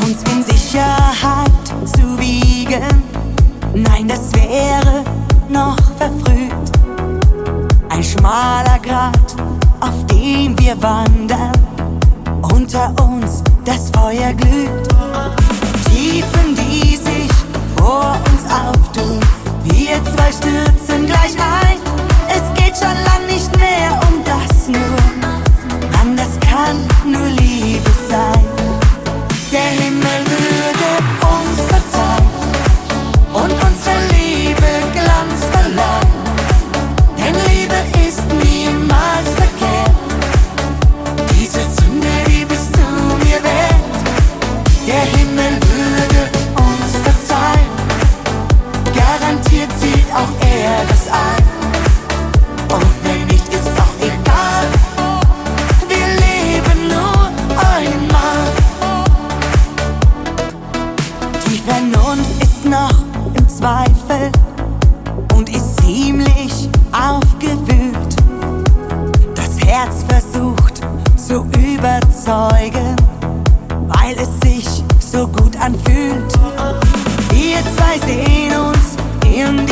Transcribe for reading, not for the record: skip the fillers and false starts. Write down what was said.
uns in Sicherheit zu wiegen. Nein, das wäre noch verfrüht. Ein schmaler Grat, auf dem wir wandern. Unter uns das Feuer glüht. Tiefen, die sich vor uns auftun. Wir zwei stürzen gleich ein. Es geht schon lang nicht mehr um das nur. Mann, das kann nur Liebe sein. Der Himmel würde uns verzeihen und unsere Liebe Glanz verleihen. Denn Liebe ist niemals verkehrt. Diese Sünde, die bist du mir wert. Der Himmel würde uns verzeihen. Garantiert sieht auch er das ein. Und wenn nicht, ist auch egal. Wir leben nur einmal. Die Vernunft ist noch im Zweifel und ist ziemlich aufgewühlt. Das Herz versucht zu überzeugen, weil es sich so gut anfühlt. Wir zwei sehen uns in